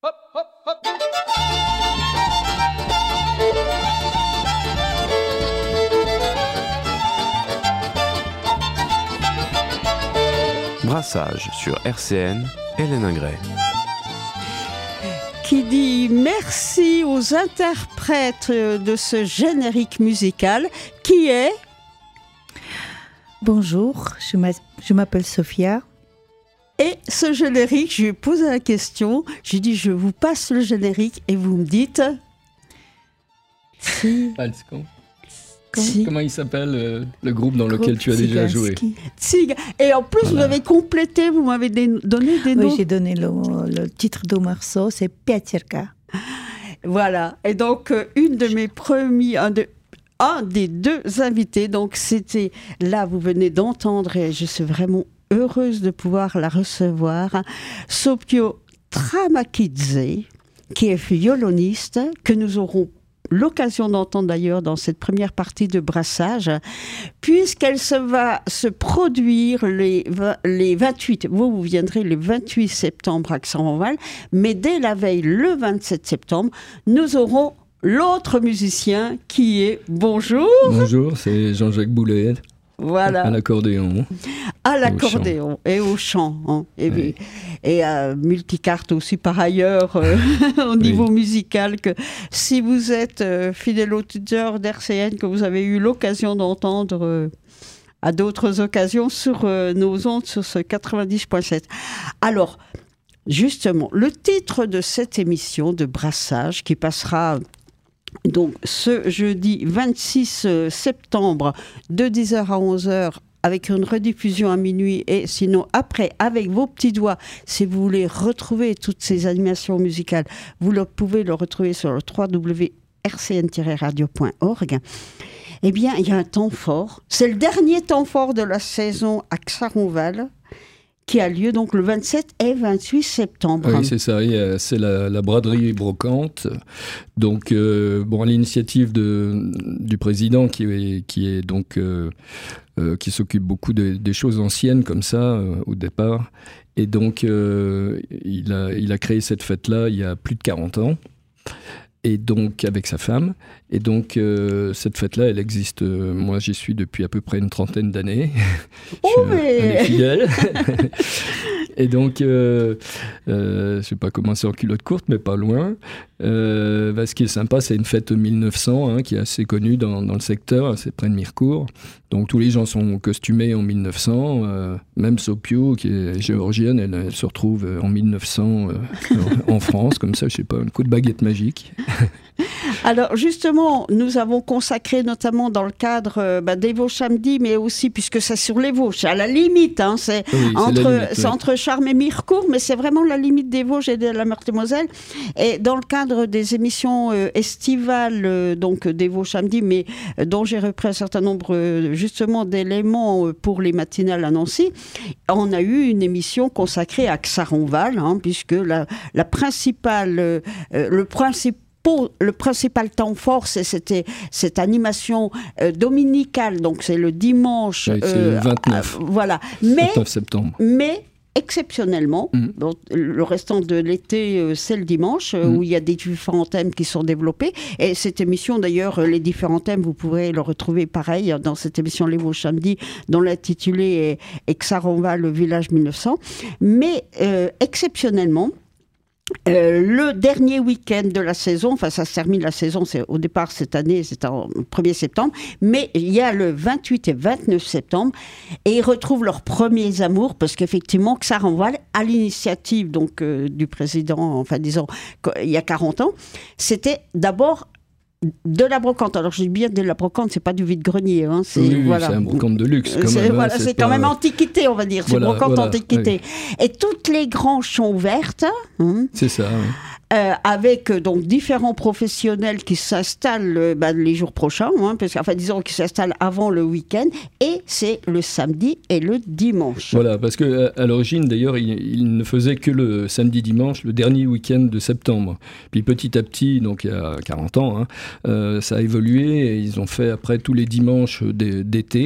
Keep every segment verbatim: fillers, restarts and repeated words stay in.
hop, hop, hop. Brassage sur R C N, Hélène Ingray. Qui dit merci aux interprètes de ce générique musical qui est... Bonjour, je, m'a, je m'appelle Sophia. Et ce générique, je lui ai posé la question, j'ai dit je vous passe le générique et vous me dites... Si... Si. Comment il s'appelle euh, le groupe dans groupe lequel tu as déjà joué? Tzig. Et en plus, voilà. Vous avez complété, vous m'avez des, donné des noms. Oui, j'ai donné le, le titre du morceau, c'est Piacerka. Voilà. Et donc, euh, une de mes premiers, un, de, un des deux invités, donc c'était, là, vous venez d'entendre, et je suis vraiment heureuse de pouvoir la recevoir, Sopio Tramakidze, qui est violoniste, que nous aurons l'occasion d'entendre d'ailleurs dans cette première partie de brassage, puisqu'elle se va se produire les, les vingt-huit, vous, vous viendrez le vingt-huit septembre à Aix-en-Provence, mais dès la veille, le vingt-sept septembre, nous aurons l'autre musicien qui est, bonjour. Bonjour, c'est Jean-Jacques Boulet. Voilà. À l'accordéon. À l'accordéon et au chant. Hein. Et, oui. et à multicarte aussi par ailleurs euh, au niveau oui. musical. Que si vous êtes euh, fidèle auditeur d'R C N, que vous avez eu l'occasion d'entendre euh, à d'autres occasions sur euh, nos ondes, sur ce quatre-vingt-dix virgule sept. Alors, justement, le titre de cette émission de brassage qui passera... Donc, ce jeudi vingt-six septembre, de dix heures à onze heures, avec une rediffusion à minuit, et sinon après, avec vos petits doigts, si vous voulez retrouver toutes ces animations musicales, vous le pouvez le retrouver sur le w w w point r c n tiret radio point org. Eh bien, il y a un temps fort. C'est le dernier temps fort de la saison à Xaronval, qui a lieu donc le vingt-sept et vingt-huit septembre. Oui, c'est ça. C'est la, la braderie brocante. Donc, euh, bon, à l'initiative de, du président qui est, qui est donc euh, euh, qui s'occupe beaucoup de, des choses anciennes comme ça euh, au départ. Et donc, euh, il a, il a créé cette fête-là il y a plus de quarante ans. Et donc, avec sa femme. Et donc, euh, cette fête-là, elle existe. Euh, moi, j'y suis depuis à peu près une trentaine d'années. Oh, je suis mais... un, un fidèle. Et donc, euh, euh, je ne sais pas comment c'est en culotte courte, mais pas loin. Euh, bah, ce qui est sympa, c'est une fête mille neuf cents, hein, qui est assez connue dans, dans le secteur, c'est près de Mirecourt. Donc, tous les gens sont costumés en mille neuf cents. Euh, même Sopio, qui est géorgienne, elle, elle se retrouve en mille neuf cents euh, en France, comme ça, je ne sais pas, un coup de baguette magique. Alors justement, nous avons consacré notamment dans le cadre euh, bah, des Vosges samedi, mais aussi puisque c'est sur les Vosges, c'est à la limite, hein, c'est, oui, entre, c'est, limite, c'est oui. entre Charmes et Mirecourt, mais c'est vraiment la limite des Vosges et de la Meurthe-et-Moselle. Et dans le cadre des émissions euh, estivales, euh, donc des Vosges samedi, mais euh, dont j'ai repris un certain nombre euh, justement d'éléments euh, pour les matinales à Nancy, on a eu une émission consacrée à Xaronval, hein, puisque la, la principale, euh, le principal Le principal temps fort, c'est c'était cette animation euh, dominicale, donc c'est le dimanche. Oui, c'est euh, le vingt-neuf. Euh, voilà. Mais, vingt-neuf septembre. Mais exceptionnellement, mmh. bon, le restant de l'été, euh, c'est le dimanche, euh, mmh. où il y a des différents thèmes qui sont développés. Et cette émission, d'ailleurs, les différents thèmes, vous pourrez le retrouver pareil dans cette émission Les Vosges samedi, dont l'intitulé est Xaronval, le village mille neuf cents. Mais euh, exceptionnellement, Euh, le dernier week-end de la saison, enfin ça se termine la saison, c'est au départ cette année, c'est en premier septembre, mais il y a le vingt-huit et vingt-neuf septembre, et ils retrouvent leurs premiers amours, parce qu'effectivement, Xaronval, à l'initiative donc euh, du président, enfin disons, il y a quarante ans, c'était d'abord de la brocante. Alors je dis bien de la brocante, c'est pas du vide-grenier. Hein, c'est, oui, voilà. c'est un brocante de luxe. Quand c'est, même, voilà, hein, c'est, c'est quand pas... même antiquité, on va dire. C'est voilà, brocante voilà, antiquité. Oui. Et toutes les granges sont ouvertes. Hein, c'est ça, oui. Euh, avec euh, donc différents professionnels qui s'installent euh, bah, les jours prochains, hein, parce qu'enfin disons qu'ils s'installent avant le week-end, et c'est le samedi et le dimanche. Voilà, parce que à, à l'origine d'ailleurs, il, il ne faisait que le samedi-dimanche, le dernier week-end de septembre. Puis petit à petit, donc il y a quarante ans, hein, euh, ça a évolué et ils ont fait après tous les dimanches d'été.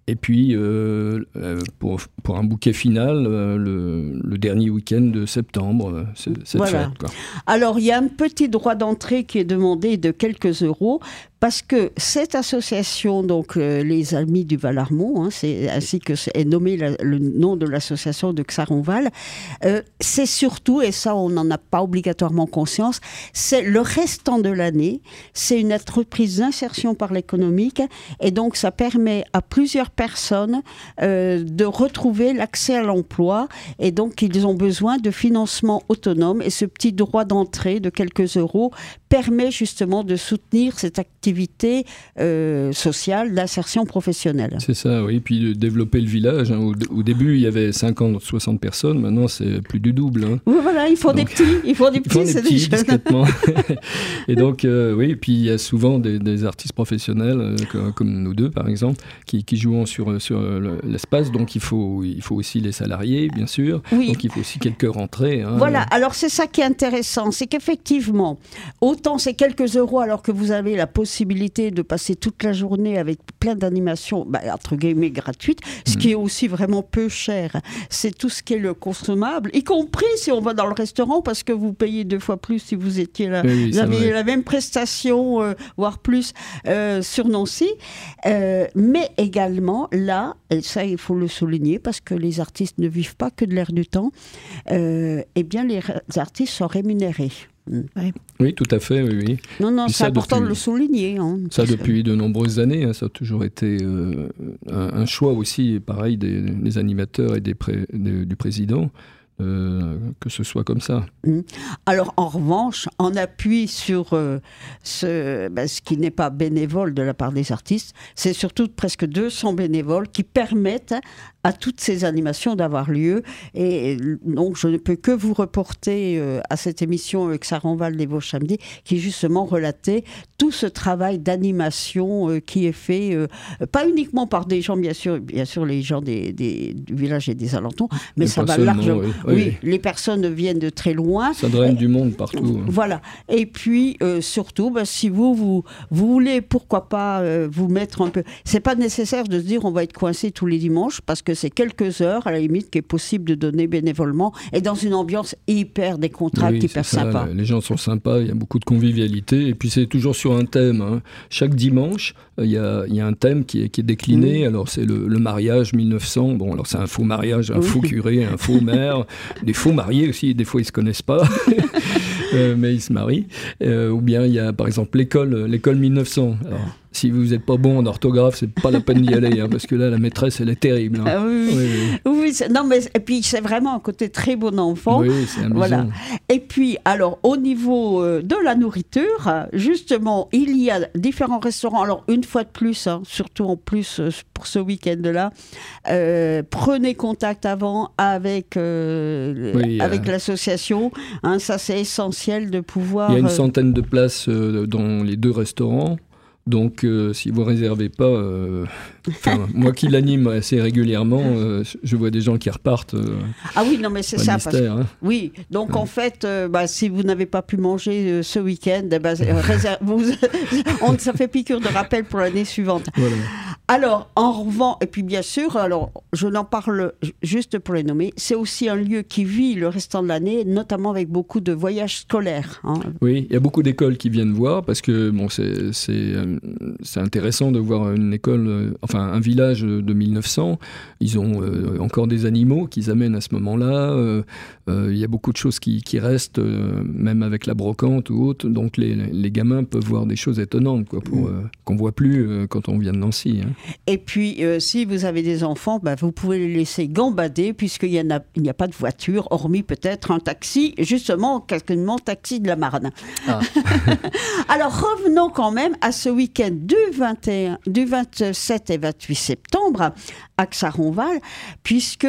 Et puis, euh, pour, pour un bouquet final, euh, le, le dernier week-end de septembre, c'est, cette voilà. fête, quoi. Alors, il y a un petit droit d'entrée qui est demandé de quelques euros, parce que cette association, donc euh, les Amis du Val-Armont, hein, c'est ainsi que est nommé la, le nom de l'association de Xaronval, euh, c'est surtout, et ça on n'en a pas obligatoirement conscience, c'est le restant de l'année, c'est une entreprise d'insertion par l'économique, et donc ça permet à plusieurs personnes euh, de retrouver l'accès à l'emploi, et donc ils ont besoin de financement autonome, et ce petit droit d'entrée de quelques euros permet justement de soutenir cette activité euh, sociale d'insertion professionnelle. C'est ça, oui. Puis de développer le village. Hein. Au, au début, il y avait cinquante, soixante personnes. Maintenant, c'est plus du double. Hein. Oui, voilà, il faut donc, des petits. Il faut des petits, il faut c'est des petits, des discrètement. Et donc, euh, oui, puis il y a souvent des, des artistes professionnels, euh, comme, comme nous deux, par exemple, qui, qui jouent sur, sur l'espace. Donc, il faut, il faut aussi les salariés, bien sûr. Oui. Donc, il faut aussi quelques rentrées. Hein. Voilà, alors c'est ça qui est intéressant. C'est qu'effectivement, autant c'est quelques euros alors que vous avez la possibilité de passer toute la journée avec plein d'animations, bah, entre guillemets gratuites, ce mmh. qui est aussi vraiment peu cher. C'est tout ce qui est le consommable, y compris si on va dans le restaurant, parce que vous payez deux fois plus si vous étiez là. Oui, vous avez la même prestation, euh, voire plus, euh, sur Nancy. Euh, mais également, là, et ça il faut le souligner, parce que les artistes ne vivent pas que de l'air du temps, euh, eh bien les artistes sont rémunérés. Oui. oui, tout à fait, oui. oui. Non, non, Puis c'est important depuis, de le souligner. Hein, ça depuis de nombreuses années, hein, ça a toujours été euh, un, un choix aussi, pareil, des, des animateurs et des pré, des, du président. Euh, que ce soit comme ça. Alors, en revanche, en appui sur euh, ce, ben, ce qui n'est pas bénévole de la part des artistes, c'est surtout presque deux cents bénévoles qui permettent à toutes ces animations d'avoir lieu. Et donc, je ne peux que vous reporter euh, à cette émission euh, Xaronval les Vosges samedi, qui justement relatait tout ce travail d'animation euh, qui est fait, euh, pas uniquement par des gens, bien sûr, bien sûr les gens des, des, du village et des alentours, mais, mais ça va largement. Oui. Oui, oui, les personnes viennent de très loin. Ça draine et, du monde partout. Voilà. Et puis, euh, surtout, bah, si vous, vous, vous voulez, pourquoi pas, euh, vous mettre un peu... C'est pas nécessaire de se dire on va être coincé tous les dimanches, parce que c'est quelques heures, à la limite, qu'il est possible de donner bénévolement, et dans une ambiance hyper décontractée, oui, hyper sympa. Les gens sont sympas, il y a beaucoup de convivialité, et puis c'est toujours sur un thème. Hein. Chaque dimanche, il y a, y a un thème qui est, qui est décliné. Mmh. Alors, c'est le, le mariage mille neuf cents. Bon, alors c'est un faux mariage, un oui. faux curé, un faux maire... Des faux mariés aussi, des fois ils ne se connaissent pas, euh, mais ils se marient. Euh, ou bien il y a par exemple l'école, l'école mille neuf cents. Alors, si vous n'êtes pas bon en orthographe, c'est pas la peine d'y aller, hein, parce que là, la maîtresse, elle est terrible. Hein. Ah oui, oui. oui, oui c'est, non, mais et puis c'est vraiment un côté très bon enfant. Oui, c'est amusant. Voilà. Et puis, alors, au niveau euh, de la nourriture, justement, il y a différents restaurants. Alors, une fois de plus, hein, surtout en plus euh, pour ce week-end-là, euh, prenez contact avant avec, euh, oui, avec euh... l'association. Hein, ça, c'est essentiel de pouvoir... Il y a une centaine de places euh, dans les deux restaurants. Donc, euh, si vous ne réservez pas, euh, moi qui l'anime assez régulièrement, euh, je vois des gens qui repartent. Euh, ah oui, non, mais c'est ça. Mystère, parce que, hein. Oui, donc ouais. en fait, euh, bah, si vous n'avez pas pu manger euh, ce week-end, bah, réserve, vous, on, ça fait piqûre de rappel pour l'année suivante. Voilà. Alors, en revanche, et puis bien sûr, alors, je n'en parle juste pour les nommer, c'est aussi un lieu qui vit le restant de l'année, notamment avec beaucoup de voyages scolaires. Hein. Oui, il y a beaucoup d'écoles qui viennent voir, parce que bon, c'est, c'est, c'est intéressant de voir une école, enfin un village de mille neuf cents. Ils ont euh, encore des animaux qu'ils amènent à ce moment-là. Euh, euh, il y a beaucoup de choses qui, qui restent, euh, même avec la brocante ou autre. Donc les, les gamins peuvent voir des choses étonnantes, quoi, pour, euh, qu'on ne voit plus euh, quand on vient de Nancy. Hein. Et puis, euh, si vous avez des enfants, bah, vous pouvez les laisser gambader, puisqu'il n'y a, il n'y a pas de voiture, hormis peut-être un taxi, justement, quasiment taxi de la Marne. Ah. Alors, revenons quand même à ce week-end du, vingt et un, du vingt-sept et vingt-huit septembre à Xaronval, puisque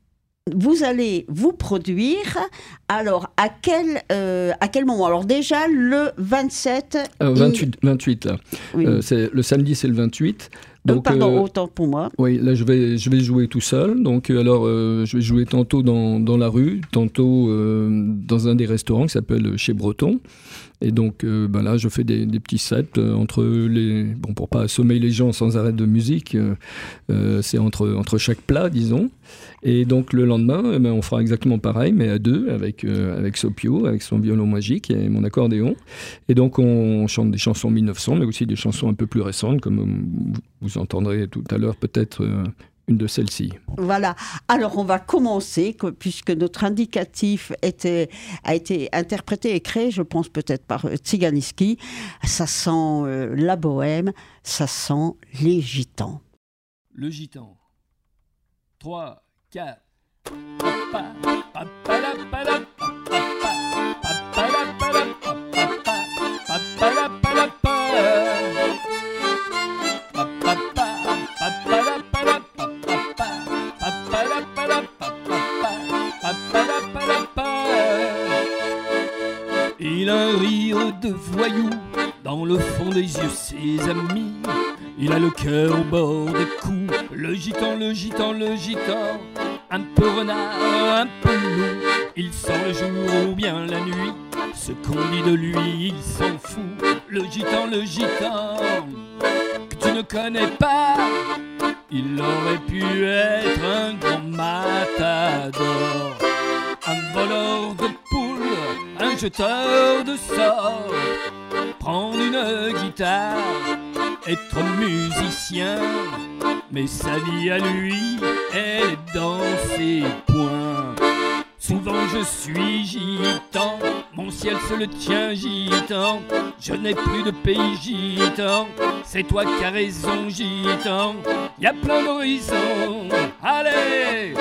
vous allez vous produire. Alors, à quel, euh, à quel moment? Alors déjà, le vingt-sept... Euh, vingt-huit, vingt-huit là. Oui. Euh, c'est, le samedi, c'est le vingt-huit. Donc, euh, pardon, euh, autant pour moi. Oui, là je vais, je vais jouer tout seul. Donc alors euh, je vais jouer tantôt dans, dans la rue, tantôt euh, dans un des restaurants qui s'appelle Chez Breton. Et donc euh, ben là je fais des, des petits sets euh, entre les... Bon, pour pas assommer les gens sans arrêt de musique, euh, euh, c'est entre, entre chaque plat, disons. Et donc le lendemain, eh ben, on fera exactement pareil, mais à deux, avec, euh, avec Sopio, avec son violon magique et mon accordéon. Et donc on chante des chansons mille neuf cents, mais aussi des chansons un peu plus récentes, comme vous entendrez tout à l'heure peut-être euh, une de celles-ci. Voilà. Alors on va commencer, puisque notre indicatif était, a été interprété et créé, je pense peut-être par Tsiganiski. Ça sent euh, la bohème, ça sent les gitans. Le gitan. trois, quatre. Il a un rire de voyou, dans le fond des yeux ses amis. Il a le cœur au bord des coups, le gitan, le gitan, le gitan. Un peu renard, un peu loup, il sort le jour ou bien la nuit. Ce qu'on dit de lui, il s'en fout. Le gitan, le gitan, que tu ne connais pas. Il aurait pu être un grand matador, un voleur de poules, un jeteur de sorts, prendre une guitare, être musicien, mais sa vie à lui, elle est dans ses poings. Souvent je suis gitan, mon ciel se le tient gitan. Je n'ai plus de pays gitan, c'est toi qui as raison gitan. Y a plein d'horizons, allez.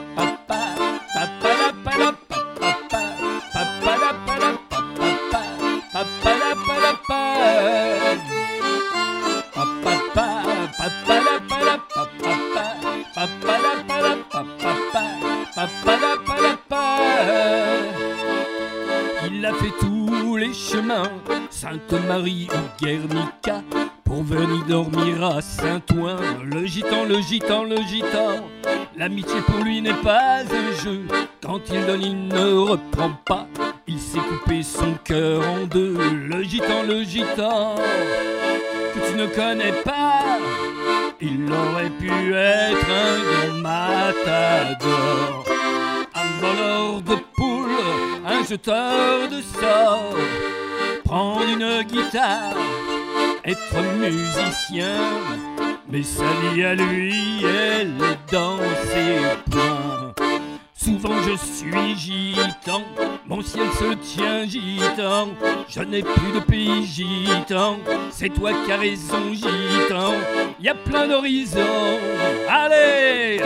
Il a fait tous les chemins, Sainte-Marie ou Guernica, pour venir dormir à Saint-Ouen. Le gitan, le gitan, le gitan, l'amitié pour lui n'est pas un jeu. Quand il donne, il ne reprend pas. Il s'est coupé son cœur en deux. Le gitan, le gitan, que tu ne connais pas. Il aurait pu être un grand matador, un voleur de poules, un jeteur de sorts, prendre une guitare, être musicien, mais sa vie à lui, elle est dans ses poings. Souvent je suis gitan, mon ciel se tient gitan. Je n'ai plus de pays gitan, c'est toi qui as raison gitan. Y a plein d'horizons, allez.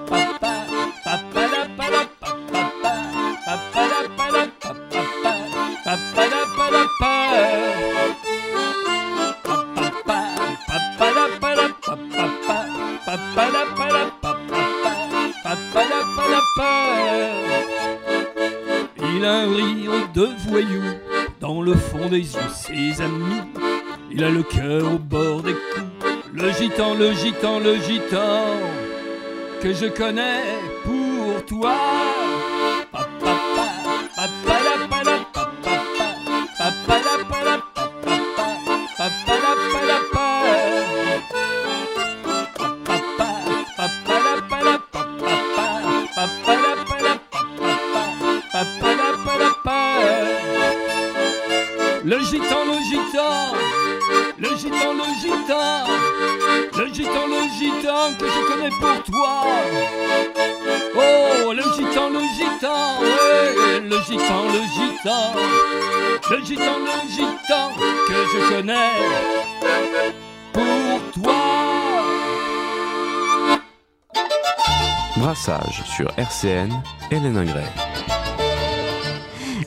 Il a un rire de voyou, dans le fond des yeux ses amis. Il a le cœur au bord des coups, le gitan, le gitan, le gitan, que je connais pour toi. Le gitan, le gitan, le gitan, le gitan, le gitan, le gitan que je connais pour toi. Oh, le gitan, le gitan, ouais, le gitan, le gitan, le gitan, le gitan que je connais pour toi. Brassage sur R C N, Hélène Ingray.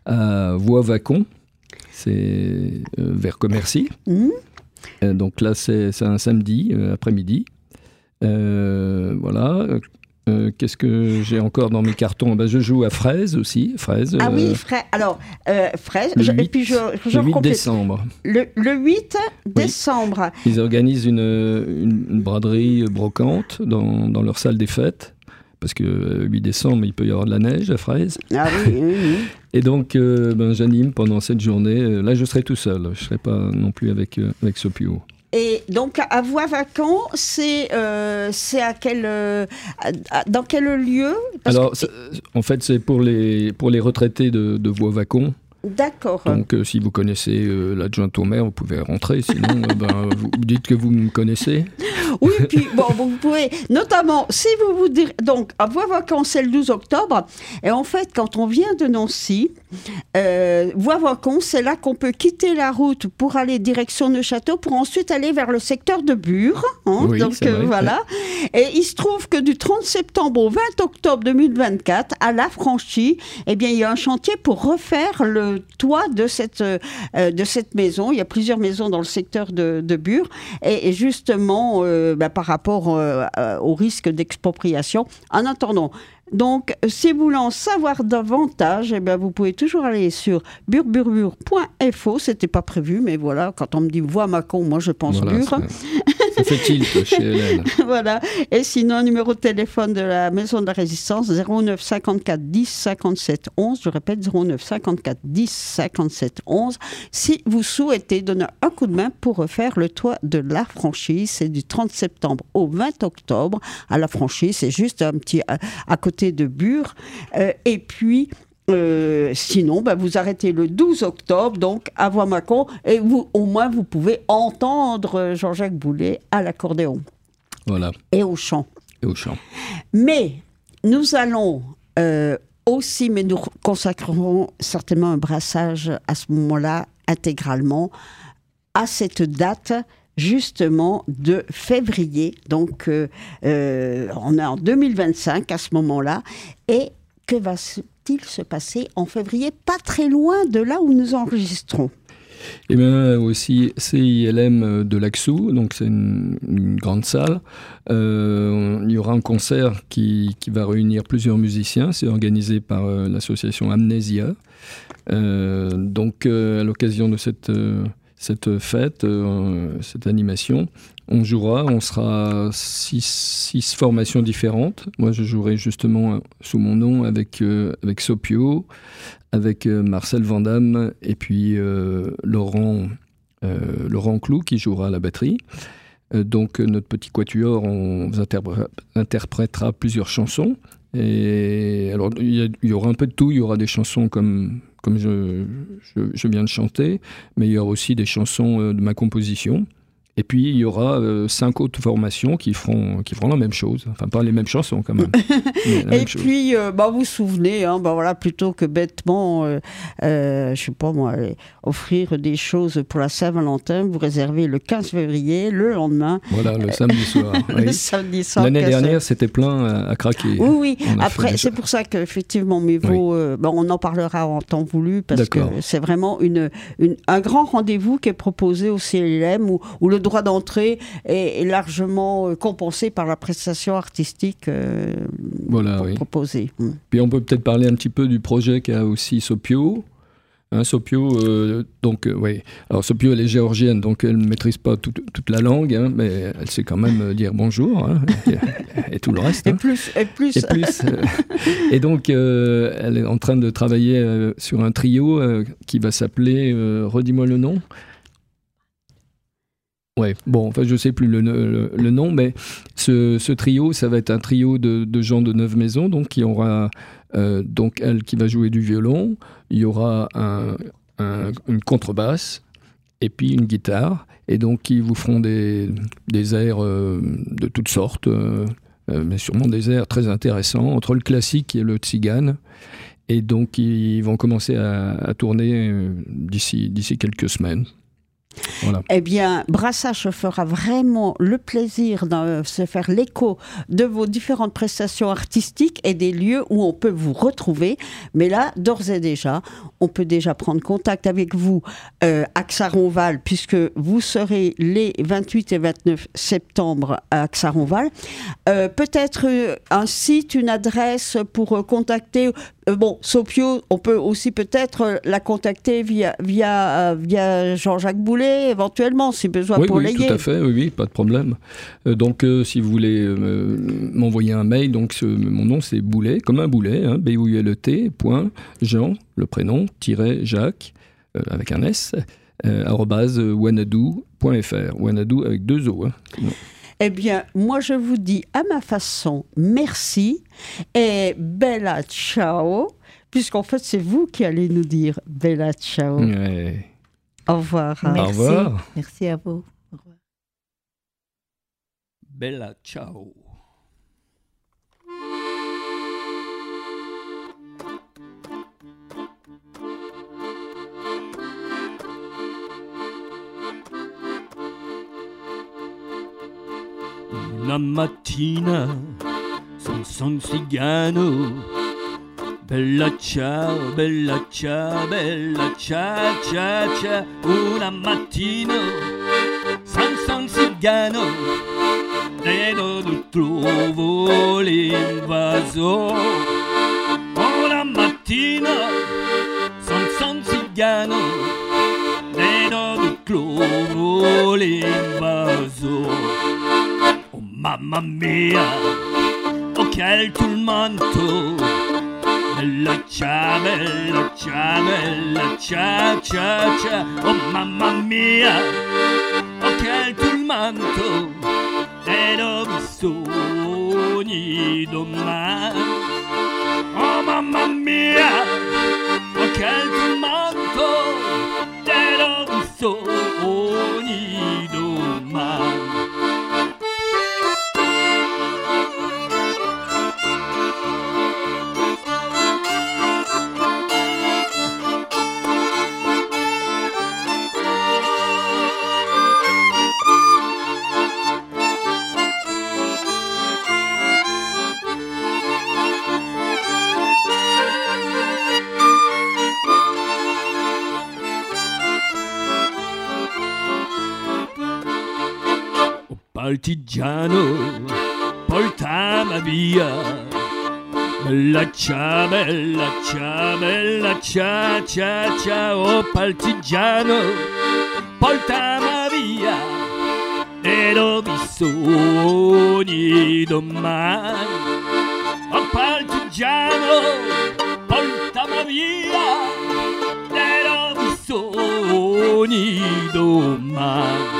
à Voie-Vacon, c'est euh, vers Commercy. Mmh. Euh, donc là, c'est, c'est un samedi euh, après-midi. Euh, voilà. Euh, qu'est-ce que j'ai encore dans mes cartons? Ben, je joue à Fraise aussi. Fraise, ah euh, oui, fra- alors, euh, Fraise, le je, huit, et puis je, je le huit décembre. Le, le huit décembre. Ils organisent une, une, une braderie brocante dans, dans leur salle des fêtes. Parce que le huit décembre, il peut y avoir de la neige à Fraise. Ah oui, oui, oui. Et donc, euh, ben, j'anime pendant cette journée. Là, je serai tout seul. Je ne serai pas non plus avec, euh, avec Sopio. Et donc, à Voie-Vacon, c'est, euh, c'est à quel, euh, à, dans quel lieu? Parce Alors, que... en fait, c'est pour les, pour les retraités de, de Voie-Vacon. D'accord. Donc, euh, si vous connaissez euh, l'adjointe au maire, vous pouvez rentrer. Sinon, euh, ben, vous dites que vous me connaissez. Oui, puis bon, vous pouvez, notamment, si vous vous direz, donc, à Voie-Vacon, c'est le douze octobre, et en fait, quand on vient de Nancy, euh, Voie-Vacon, c'est là qu'on peut quitter la route pour aller direction Neuchâtel, pour ensuite aller vers le secteur de Bure, hein, oui, donc c'est euh, vrai, voilà. Et il se trouve que du trente septembre au vingt octobre deux mille vingt-quatre, à La Franchie, eh bien, il y a un chantier pour refaire le toit de cette, euh, de cette maison. Il y a plusieurs maisons dans le secteur de, de Bure, et, et justement, euh, Euh, bah, par rapport euh, euh, au risque d'expropriation. En attendant, donc, si vous voulez en savoir davantage, eh ben, vous pouvez toujours aller sur burburbur point f o. C'était pas prévu, mais voilà, quand on me dit Voie-Vacon, moi je pense voilà, Bure. Ça fait tilt chez Hélène. Voilà. Et sinon, numéro de téléphone de la Maison de la Résistance, zéro neuf cinquante-quatre dix cinquante-sept onze. Je répète, zéro neuf cinquante-quatre dix cinquante-sept onze. Si vous souhaitez donner un coup de main pour refaire le toit de La Franchie, c'est du trente septembre au vingt octobre. À La Franchie, c'est juste un petit à, à côté de Bure. Euh, et puis, Euh, sinon, bah, vous arrêtez le douze octobre, donc à Voie-Vacon, et vous, au moins vous pouvez entendre Jean-Jacques Boulet à l'accordéon. Voilà. Et au chant. Et au chant. Mais nous allons euh, aussi, mais nous consacrerons certainement un brassage à ce moment-là, intégralement, à cette date justement de février. Donc, euh, euh, on est en deux mille vingt-cinq à ce moment-là, et que va-t-il se passer en février, pas très loin de là où nous enregistrons? Et bien aussi C I L M de l'Axou, donc c'est une, une grande salle. Euh, il y aura un concert qui, qui va réunir plusieurs musiciens. C'est organisé par euh, l'association Amnesia. Euh, donc euh, à l'occasion de cette, euh, cette fête, euh, cette animation, on jouera, on sera six, six formations différentes. Moi, je jouerai justement sous mon nom avec, euh, avec Sopio, avec euh, Marcel Vandamme et puis euh, Laurent, euh, Laurent Clou qui jouera à la batterie. Euh, donc, notre petit quatuor, on interpré- interprétera plusieurs chansons. Et alors, il y, y aura un peu de tout. Il y aura des chansons comme, comme je, je, je viens de chanter, mais il y aura aussi des chansons euh, de ma composition. Et puis, il y aura euh, cinq autres formations qui feront, qui feront la même chose. Enfin, pas les mêmes chansons, quand même. Et puis, euh, bah, vous vous souvenez, hein, bah, voilà, plutôt que bêtement, euh, euh, je sais pas moi, aller offrir des choses pour la Saint-Valentin, vous réservez le quinze février, le lendemain. Voilà, le samedi soir. Oui. Le samedi soir. L'année dernière, c'était plein à, à craquer. Oui, oui. On Après, c'est pour ça qu'effectivement, mais vaut, oui. euh, bah, on en parlera en temps voulu, parce D'accord. que c'est vraiment une, une, un grand rendez-vous qui est proposé au C L M, où, où le droit d'entrée est, est largement compensé par la prestation artistique euh, voilà, oui. proposée. Hum. Puis on peut peut-être parler un petit peu du projet qu'a aussi Sopio. Hein, Sopio, euh, donc, euh, oui. Alors, Sopio, elle est géorgienne, donc elle ne maîtrise pas tout, toute la langue, hein, mais elle sait quand même dire bonjour, hein, et, et tout le reste. Et hein. plus. Et, plus. et, plus euh, et donc, euh, elle est en train de travailler euh, sur un trio euh, qui va s'appeler, euh, redis-moi le nom. Ouais, bon, enfin, je ne sais plus le, le, le nom, mais ce, ce trio, ça va être un trio de, de gens de neuf maisons, donc qui aura... Euh, donc elle qui va jouer du violon, il y aura un, un, une contrebasse et puis une guitare, et donc ils vous feront des, des airs euh, de toutes sortes, euh, euh, mais sûrement des airs très intéressants, entre le classique et le tzigane, et donc ils vont commencer à, à tourner euh, d'ici, d'ici quelques semaines. Voilà. Eh bien, Brassage fera vraiment le plaisir de se faire l'écho de vos différentes prestations artistiques et des lieux où on peut vous retrouver. Mais là, d'ores et déjà, on peut déjà prendre contact avec vous euh, à Xaronval, puisque vous serez les vingt-huit et vingt-neuf septembre à Xaronval. Euh, peut-être euh, un site, une adresse pour euh, contacter. Euh, bon, Sopio, on peut aussi peut-être euh, la contacter via, via, euh, via Jean-Jacques Boulet, éventuellement, si besoin Oui, pour oui, l'ayer. tout à fait, oui, oui, pas de problème. Euh, donc, euh, si vous voulez euh, m'envoyer un mail, donc ce, mon nom c'est Boulet, comme un boulet, hein, B O U L E T, point, Jean, le prénom, tiret Jacques, euh, avec un S, euh, arrobase wanadoo point F R, Wanadoo avec deux O. Hein. Eh bien, moi, je vous dis à ma façon, merci et bella ciao, puisqu'en fait, c'est vous qui allez nous dire bella ciao. Ouais. Au revoir. Au Merci. revoir. Merci à vous. Au revoir. Bella ciao. Una mattina son son cigano, bella ciao, bella ciao, bella ciao, ciao, ciao. Una mattina son son cigano, vedo tu trovo l'invaso. Una mattina son son cigano, vedo tu trovo l'invaso. Mamma mia, oh quel tulmanto, bella ciao, bella ciao, bella ciao, ciao, ciao. Oh mamma mia, oh quel tulmanto, e dove sogni domani. Oh mamma mia, oh quel tulmanto, e dove sogni domani. Partigiano, portami via, bella ciao, bella ciao, bella ciao, ciao, ciao. Oh partigiano, portami via, e dove sogni domani. Oh partigiano, portami via, e dove sogni domani.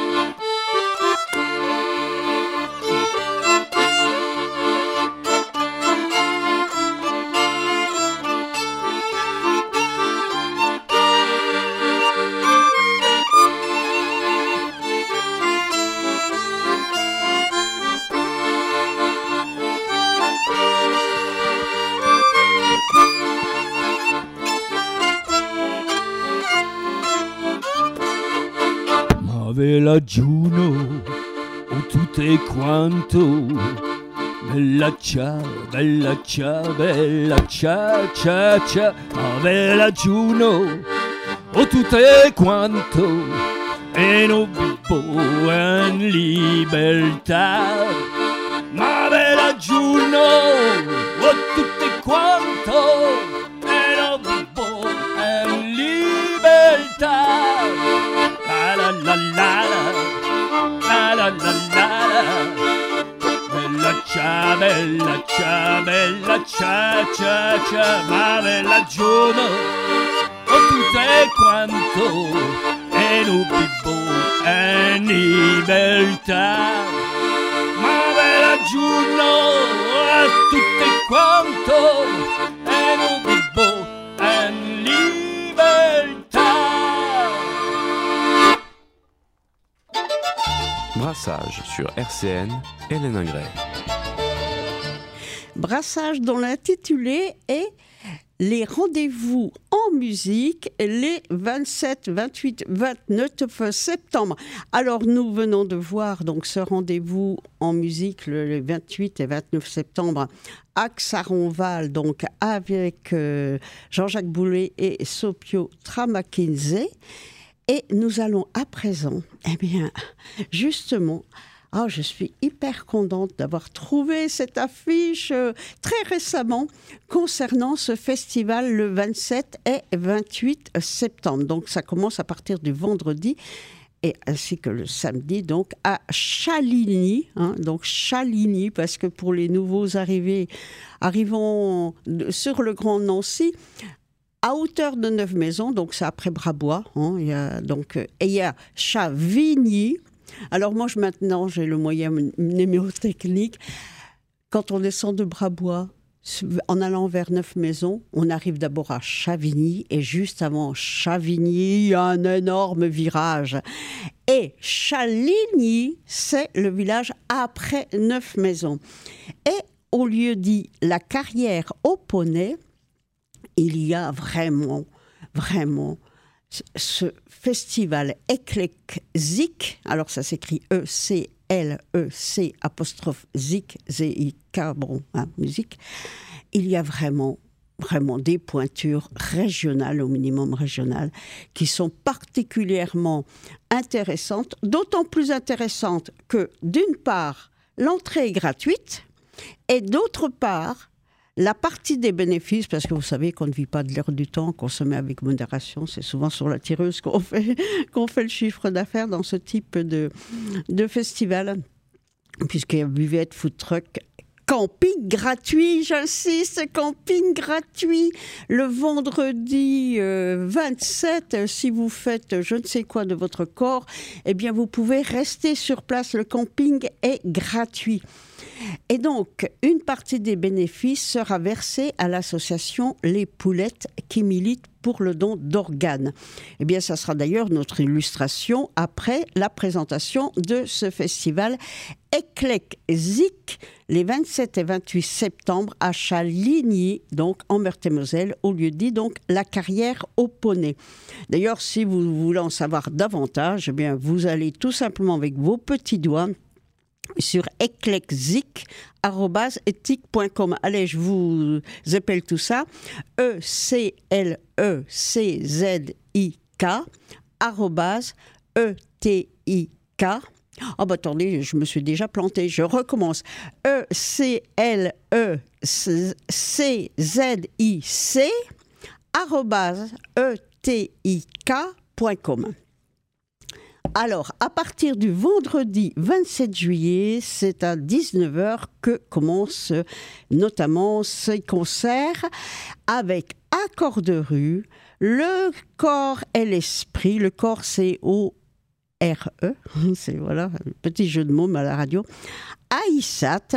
Bella Juno, oh tutte quanto, bella ciao, bella ciao, bella ciao, ciao, ciao. Ma bella Juno, oh tutte quanto, e non vivo in libertà. Ma bella Juno, oh tutte quanto, e non vivo in libertà. La la la la la la la la. Bella ciao, bella ciao, bella ciao, ciao, ciao. Ma bella Juno, oh tutte quanto, e non vivo in libertà. Ma bella Juno, oh tutte quanto, e non vivo in libertà. Brassage sur R C N, Hélène Ingray. Brassage dont l'intitulé est Les rendez-vous en musique les vingt-sept, vingt-huit, vingt-neuf septembre. Alors nous venons de voir donc ce rendez-vous en musique le, le vingt-huit et vingt-neuf septembre à Xaronval, donc avec euh, Jean-Jacques Boulet et Sopio Tramakinze. Et nous allons à présent, eh bien, justement, oh, je suis hyper contente d'avoir trouvé cette affiche euh, très récemment concernant ce festival le vingt-sept et vingt-huit septembre. Donc ça commence à partir du vendredi et ainsi que le samedi, donc à Chaligny, hein, donc Chaligny, parce que pour les nouveaux arrivés, arrivant sur le Grand Nancy, à hauteur de Neuve-Maisons, donc c'est après Brabois, hein, il y a, donc, et il y a Chavigny. Alors moi, je, maintenant, j'ai le moyen mnémotechnique. Quand on descend de Brabois, en allant vers Neuve-Maisons, on arrive d'abord à Chavigny, et juste avant Chavigny, il y a un énorme virage. Et Chaligny, c'est le village après Neuve-Maisons. Et au lieu dit la carrière au poney, il y a vraiment, vraiment ce festival éclectique. Alors ça s'écrit E C L E C apostrophe Zik, Z I K, bon, hein, musique. Il y a vraiment, vraiment des pointures régionales, au minimum régionales, qui sont particulièrement intéressantes, d'autant plus intéressantes que, d'une part, l'entrée est gratuite, et d'autre part, la partie des bénéfices, parce que vous savez qu'on ne vit pas de l'air du temps, qu'on se met avec modération, c'est souvent sur la tireuse qu'on fait, qu'on fait le chiffre d'affaires dans ce type de, de festival, puisqu'il y a buvette, food truck, camping gratuit, j'insiste, camping gratuit, le vendredi euh, vingt-sept, si vous faites je ne sais quoi de votre corps, eh bien vous pouvez rester sur place, le camping est gratuit. Et donc, une partie des bénéfices sera versée à l'association Les Poulettes qui milite pour le don d'organes. Eh bien, ça sera d'ailleurs notre illustration après la présentation de ce festival éclectique les vingt-sept et vingt-huit septembre à Chaligny, donc en Meurthe-et-Moselle, au lieu dit donc la carrière au poney. D'ailleurs, si vous voulez en savoir davantage, eh bien, vous allez tout simplement avec vos petits doigts sur ecleczik arobase ethique point com. Allez, je vous appelle tout ça. E C L E C Z I K arobase E T I K. Oh, bah attendez, je me suis déjà plantée. Je recommence. E C L E C Z I C arobase E T I K point com. Alors, à partir du vendredi vingt-sept juillet, c'est à dix-neuf heures que commencent notamment ces concerts avec Accord de rue, le corps et l'esprit, le corps C O R E, c'est voilà, un petit jeu de mots à la radio, Aïssat,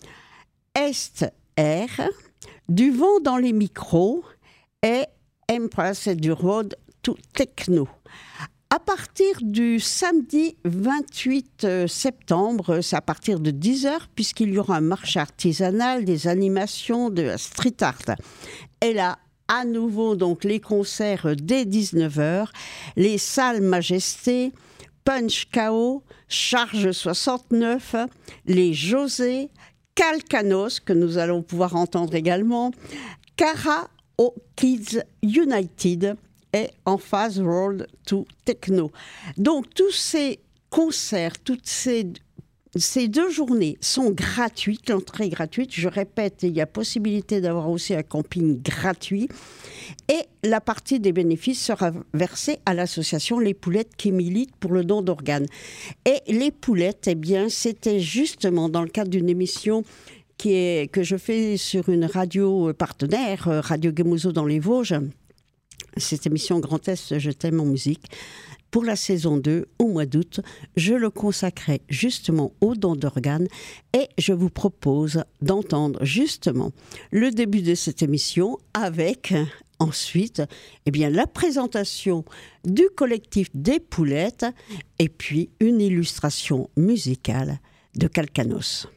Est R, Du vent dans les micros et Empress du Road to Techno. À partir du samedi vingt-huit septembre, c'est à partir de dix heures, puisqu'il y aura un marché artisanal, des animations de street art. Et là, à nouveau, donc, les concerts dès dix-neuf heures, les salles Majesté, Punch K O, Charge soixante-neuf, les José, Calcanos, que nous allons pouvoir entendre également, Cara O Kids United, et en phase Road to Techno. Donc tous ces concerts, toutes ces, ces deux journées sont gratuites, l'entrée est gratuite. Je répète, il y a possibilité d'avoir aussi un camping gratuit. Et la partie des bénéfices sera versée à l'association Les Poulettes qui milite pour le don d'organes. Et Les Poulettes, eh bien, c'était justement dans le cadre d'une émission qui est, que je fais sur une radio partenaire, Radio Gemuso dans les Vosges. Cette émission Grand Est, je t'aime en musique, pour la saison deux, au mois d'août, je le consacrais justement au don d'organes et je vous propose d'entendre justement le début de cette émission avec ensuite eh bien, la présentation du collectif des Poulettes et puis une illustration musicale de Calcanos.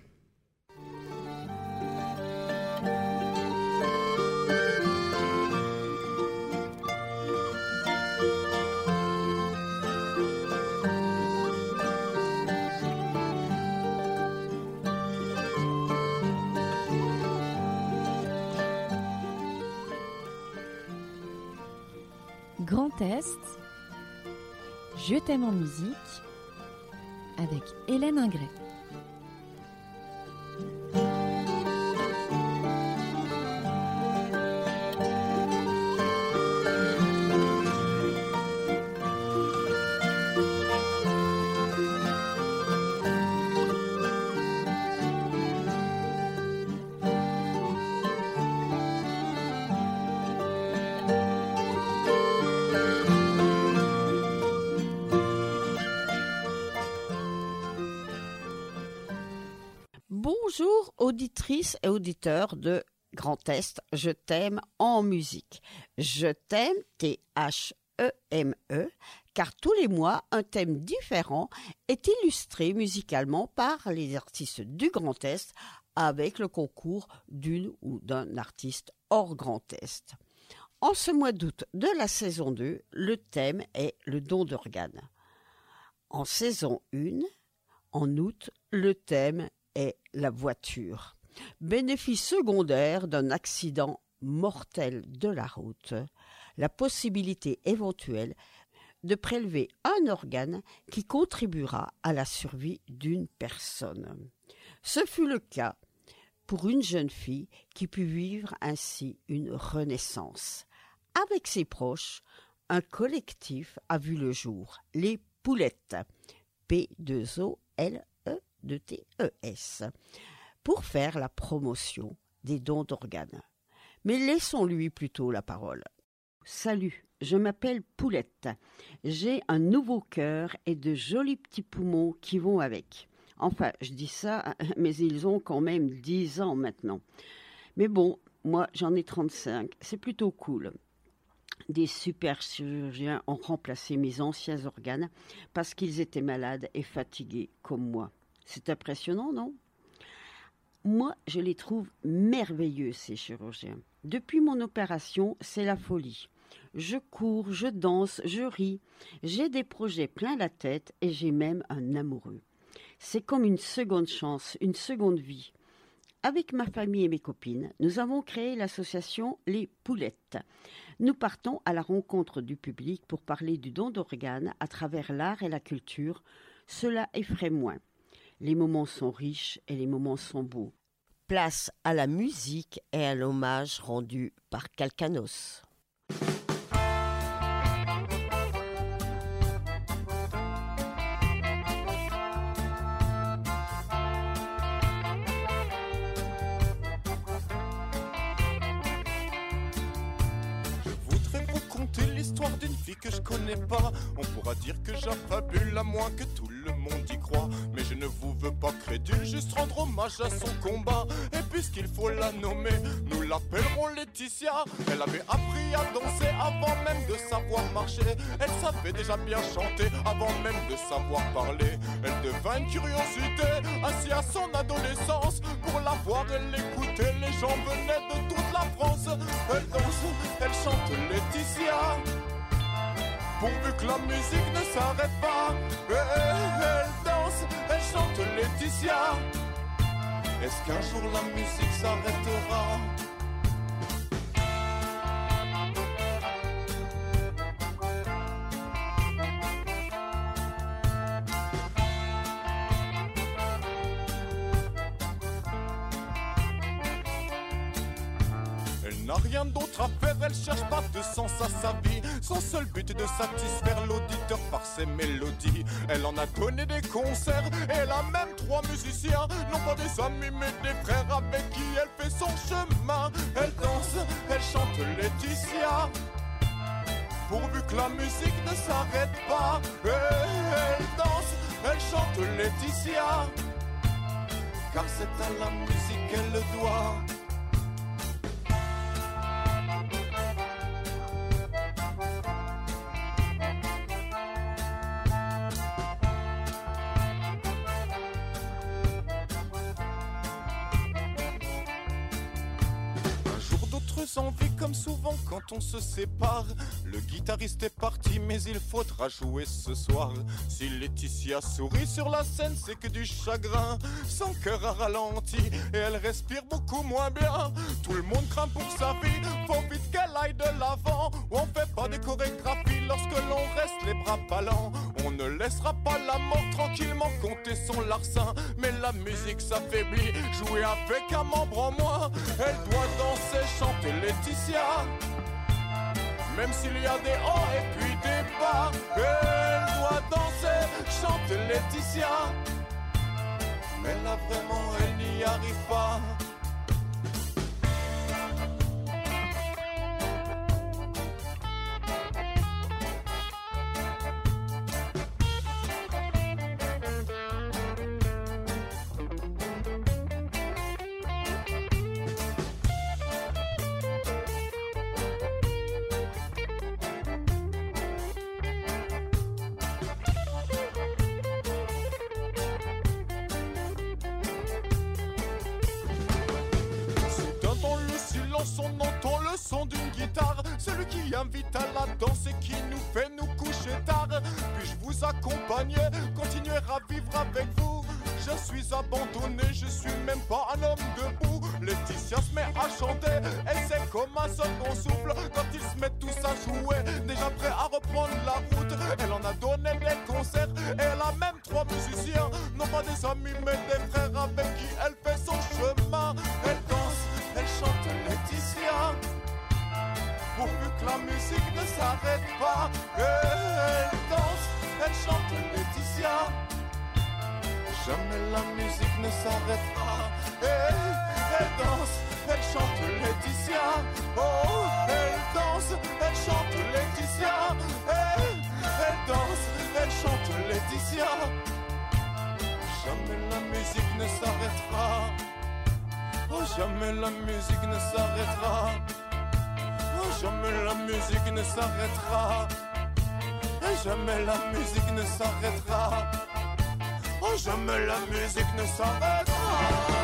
Grand Est, Je t'aime en musique, avec Hélène Ingret. Bonjour auditrices et auditeurs de Grand Est, je t'aime en musique. Je t'aime, T H E M E, car tous les mois, un thème différent est illustré musicalement par les artistes du Grand Est avec le concours d'une ou d'un artiste hors Grand Est. En ce mois d'août de la saison deux, le thème est le don d'organes. En saison un, en août, le thème est la voiture. Bénéfice secondaire d'un accident mortel de la route, la possibilité éventuelle de prélever un organe qui contribuera à la survie d'une personne. Ce fut le cas pour une jeune fille qui put vivre ainsi une renaissance. Avec ses proches, un collectif a vu le jour, les Poulettes, P deux O L E de T E S, pour faire la promotion des dons d'organes. Mais laissons-lui plutôt la parole. Salut, je m'appelle Poulette. J'ai un nouveau cœur et de jolis petits poumons qui vont avec. Enfin, je dis ça, mais ils ont quand même dix ans maintenant. Mais bon, moi j'en ai trente-cinq, c'est plutôt cool. Des super chirurgiens ont remplacé mes anciens organes parce qu'ils étaient malades et fatigués comme moi. C'est impressionnant, non ? Moi, je les trouve merveilleux, ces chirurgiens. Depuis mon opération, c'est la folie. Je cours, je danse, je ris. J'ai des projets plein la tête et j'ai même un amoureux. C'est comme une seconde chance, une seconde vie. Avec ma famille et mes copines, nous avons créé l'association Les Poulettes. Nous partons à la rencontre du public pour parler du don d'organes à travers l'art et la culture. Cela effraie moins. Les moments sont riches et les moments sont beaux. Place à la musique et à l'hommage rendu par Calcanos. L'histoire d'une fille que je connais pas. On pourra dire que j'affabule à moins que tout le monde y croit. Mais je ne vous veux pas crédule, juste rendre hommage à son combat. Et puisqu'il faut la nommer, nous l'appellerons Laetitia. Elle avait appris à danser avant même de savoir marcher. Elle savait déjà bien chanter avant même de savoir parler. Elle devint une curiosité, assis à son adolescence. Pour la voir et l'écouter, les gens venaient de toute la France. Elle danse, elle chante Laetitia, pourvu que la musique ne s'arrête pas. Elle danse, elle chante Laetitia. Est-ce qu'un jour la musique s'arrêtera? Elle n'a rien d'autre à faire, elle cherche pas de sens à sa vie. Son seul but est de satisfaire l'auditeur par ses mélodies. Elle en a donné des concerts, et elle a même trois musiciens. Non pas des amis mais des frères avec qui elle fait son chemin. Elle danse, elle chante Laetitia, pourvu que la musique ne s'arrête pas. Elle danse, elle chante Laetitia, car c'est à la musique qu'elle le doit. envies comme souvent quand on se sépare. Le guitariste est parti mais il faudra jouer ce soir. Si Laetitia sourit sur la scène c'est que du chagrin. Son cœur a ralenti et elle respire beaucoup moins bien. Tout le monde craint pour sa vie, faut vite qu'elle aille de l'avant. On fait pas des chorégraphies lorsque l'on reste les bras ballants. On ne laissera pas la mort tranquillement compter son larcin. Mais la musique s'affaiblit, jouer avec un membre en moins. Elle doit danser, chanter Laetitia, même s'il y a des hauts et puis des bas. Elle doit danser, chanter Laetitia, mais là vraiment elle n'y arrive pas. On entend le son d'une guitare, celui qui invite à la danse et qui nous fait nous coucher tard. Puis-je vous accompagner, continuer à vivre avec vous? Je suis abandonné, je suis même pas un homme debout. Laetitia se met à chanter et c'est comme un second souffle quand ils se mettent tous à jouer, déjà prêt à reprendre la route. Elle en a donné des concerts et elle a même trois musiciens, non pas des amis mais des frères avec qui elle fait son chemin. Elle danse, elle chante Laetitia, pourvu que la musique ne s'arrête pas. Elle danse, elle chante Laetitia, jamais la musique ne s'arrêtera. Elle, elle danse, elle chante Laetitia, oh, elle danse, elle chante Laetitia, elle, elle danse, elle chante Laetitia, jamais la musique ne s'arrêtera. Oh, jamais la musique ne s'arrêtera. Oh, jamais la musique ne s'arrêtera. Et jamais la musique ne s'arrêtera. Oh, jamais la musique ne s'arrêtera.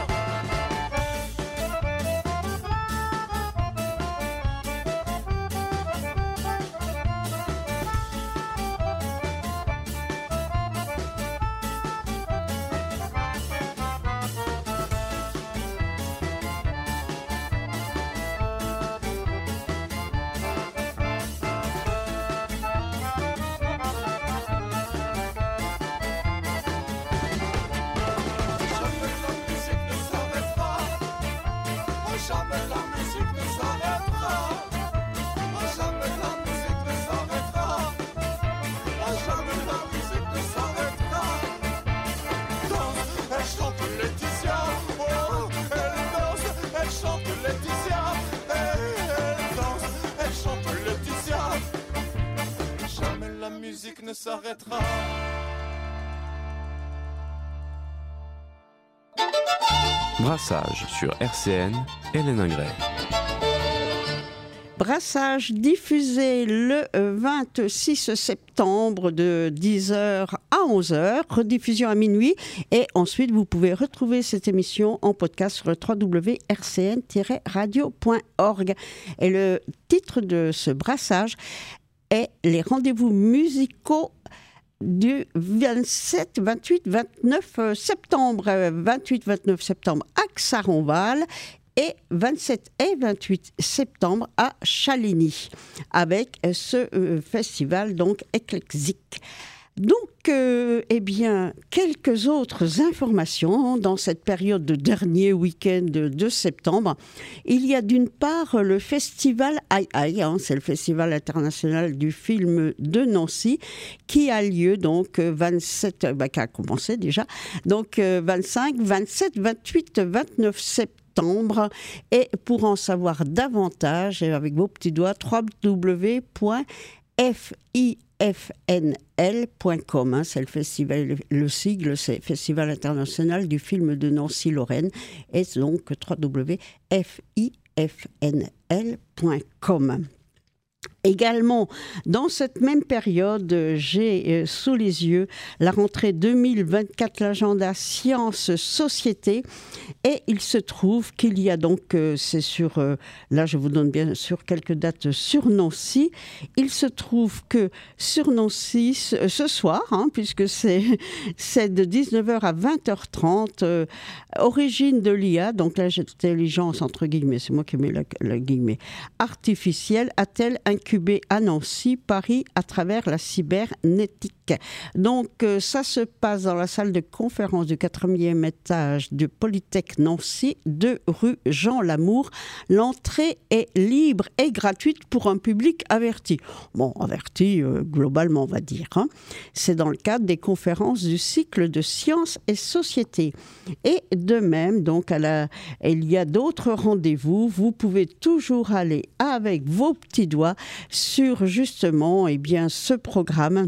Ne s'arrêtera. Brassage sur R C N, Hélène Ingray. Brassage diffusé le vingt-six septembre de dix heures à onze heures, rediffusion à minuit. Et ensuite, vous pouvez retrouver cette émission en podcast sur le w w w point r c n tiret radio point org. Et le titre de ce brassage est les rendez-vous musicaux du vingt-sept, vingt-huit, vingt-neuf septembre. vingt-huit, vingt-neuf septembre à Xaronval et vingt-sept et vingt-huit septembre à Chaligny, avec ce euh, festival donc éclectique. Donc, euh, eh bien, quelques autres informations dans cette période de dernier week-end de, de septembre. Il y a d'une part le festival Aïe Aïe, hein, c'est le festival international du film de Nancy, qui a lieu donc vingt-sept, bah, qui a commencé déjà, donc euh, vingt-cinq, vingt-sept, vingt-huit, vingt-neuf septembre. Et pour en savoir davantage, avec vos petits doigts, w w w point f i f n l point com, hein, c'est le festival, le sigle, c'est Festival international du film de Nancy-Lorraine, et donc w w w point f i f n l point com. Également, dans cette même période, j'ai sous les yeux la rentrée deux mille vingt-quatre, l'agenda Sciences Société, et il se trouve qu'il y a donc, c'est sur, là je vous donne bien sûr quelques dates sur Nancy, il se trouve que sur Nancy, ce soir, hein, puisque c'est, c'est de dix-neuf heures à vingt heures trente, euh, origine de l'I A, donc l'intelligence entre guillemets, c'est moi qui mets la, la guillemets, artificielle, a-t-elle incubé à Nancy, Paris, à travers la cybernétique. Donc, euh, ça se passe dans la salle de conférence du quatrième étage du Polytech Nancy, deux rue Jean Lamour. L'entrée est libre et gratuite pour un public averti. Bon, averti euh, globalement, on va dire. Hein. C'est dans le cadre des conférences du cycle de sciences et société. Et de même, donc, à la, il y a d'autres rendez-vous. Vous pouvez toujours aller avec vos petits doigts sur justement eh bien, ce programme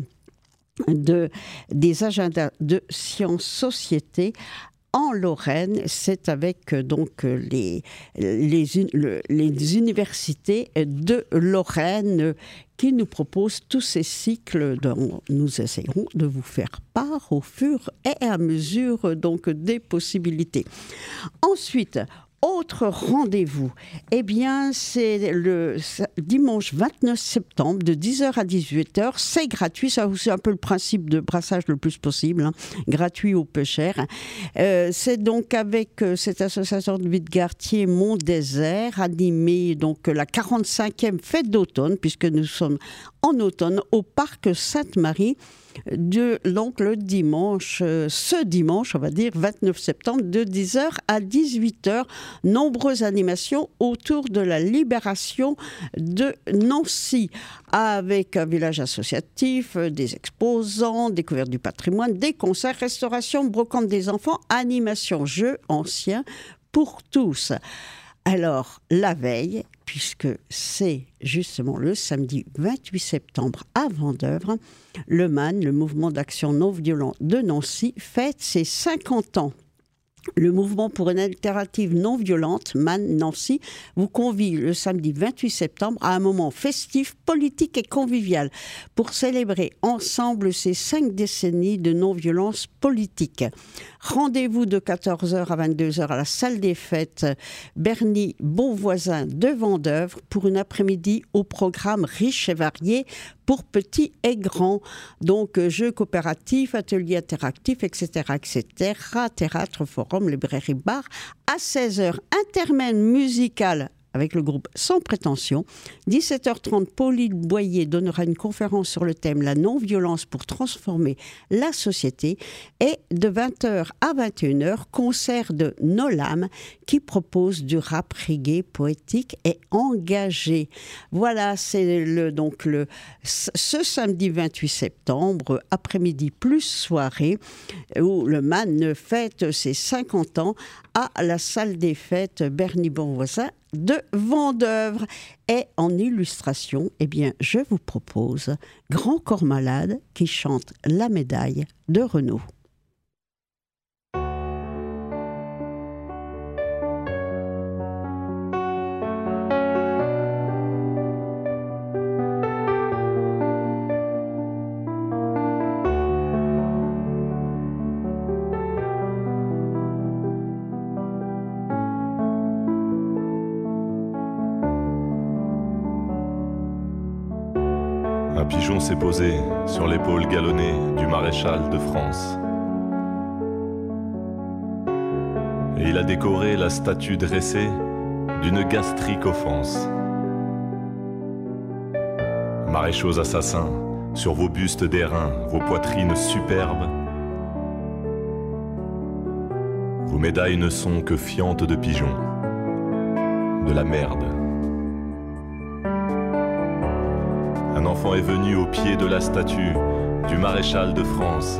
de, des agendas de sciences société en Lorraine. C'est avec donc les, les, le, les universités de Lorraine qui nous proposent tous ces cycles dont nous essayerons de vous faire part au fur et à mesure donc des possibilités. Ensuite, autre rendez-vous, eh bien, c'est le dimanche vingt-neuf septembre de dix heures à dix-huit heures. C'est gratuit, ça c'est un peu le principe de brassage le plus possible, hein, gratuit ou peu cher. Euh, c'est donc avec euh, cette association de Villegartier Mont Désert, animée donc la quarante-cinquième fête d'automne, puisque nous sommes en automne au parc Sainte-Marie. De, donc le dimanche, euh, ce dimanche, on va dire vingt-neuf septembre, de dix heures à dix-huit heures, nombreuses animations autour de la libération de Nancy, avec un village associatif, euh, des exposants, découverte du patrimoine, des concerts, restauration, brocante des enfants, animation, jeux anciens pour tous. Alors, la veille, puisque c'est justement le samedi vingt-huit septembre à Vendeuvre, le M A N, le Mouvement d'Action Non-Violent de Nancy, fête ses cinquante ans. Le mouvement pour une alternative non violente, M A N Nancy, vous convie le samedi vingt-huit septembre à un moment festif, politique et convivial pour célébrer ensemble ces cinq décennies de non-violence politique. Rendez-vous de quatorze heures à vingt-deux heures à la salle des fêtes Bernie Bonvoisin de Vendeuvre pour une après-midi au programme riche et varié pour petits et grands. Donc, jeux coopératifs, ateliers interactifs, et cetera, et cetera. Théâtre, forum, librairie, bar. À seize heures, intermède musical avec le groupe Sans Prétention. dix-sept heures trente, Pauline Boyer donnera une conférence sur le thème « La non-violence pour transformer la société ». Et de vingt heures à vingt et une heures, concert de Nolam qui propose du rap reggae poétique et engagé. Voilà, c'est le, donc le, ce samedi vingt-huit septembre, après-midi plus soirée, où le M A N fête ses cinquante ans à la salle des fêtes Bernie Bonvoisin de Vendeuvre. Et en illustration, eh bien, je vous propose Grand Corps Malade qui chante La Médaille de Renaud. Un pigeon s'est posé sur l'épaule galonnée du maréchal de France. Et il a décoré la statue dressée d'une gastrique offense. Maréchaux assassins, sur vos bustes d'airain, vos poitrines superbes, vos médailles ne sont que fientes de pigeons, de la merde. Un enfant est venu au pied de la statue du maréchal de France.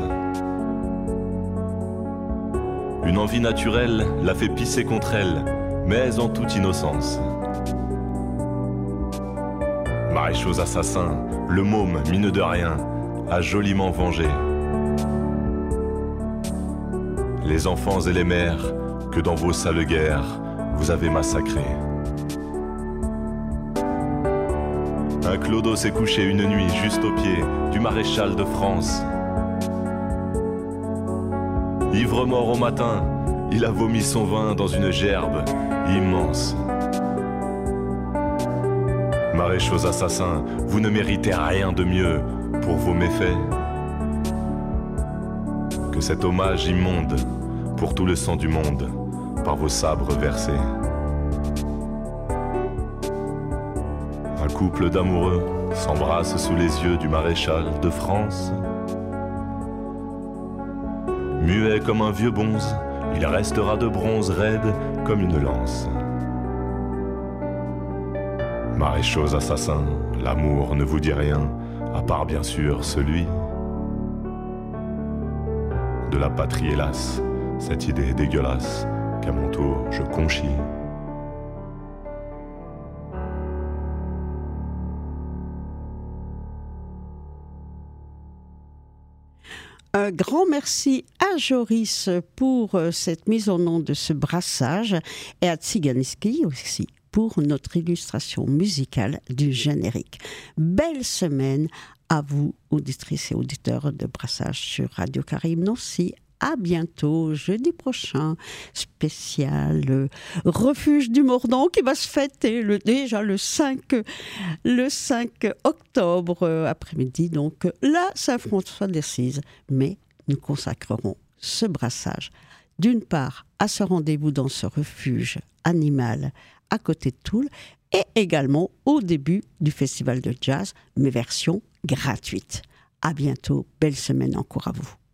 Une envie naturelle l'a fait pisser contre elle, mais en toute innocence. Maréchaux assassins, le môme, mine de rien, a joliment vengé les enfants et les mères que dans vos sales guerres vous avez massacrés. Un clodo s'est couché une nuit juste au pied du maréchal de France. Ivre mort au matin, il a vomi son vin dans une gerbe immense. Maréchaux assassins, vous ne méritez rien de mieux pour vos méfaits que cet hommage immonde pour tout le sang du monde par vos sabres versés. Un couple d'amoureux s'embrasse sous les yeux du maréchal de France. Muet comme un vieux bonze, il restera de bronze raide comme une lance. Maréchaux assassins, l'amour ne vous dit rien, à part bien sûr celui de la patrie, hélas, cette idée dégueulasse qu'à mon tour je conchis. Un grand merci à Joris pour cette mise au nom de ce brassage et à Tsiganski aussi pour notre illustration musicale du générique. Belle semaine à vous, auditrices et auditeurs de Brassage sur Radio Caraïbes Nancy. À bientôt, jeudi prochain, spécial euh, Refuge du Mordant qui va se fêter le, déjà le cinq, le cinq octobre euh, après-midi, donc là, Saint-François d'Assise. Mais nous consacrerons ce brassage, d'une part, à ce rendez-vous dans ce refuge animal à côté de Toul, et également au début du festival de jazz, mais version gratuite. À bientôt, belle semaine encore à vous.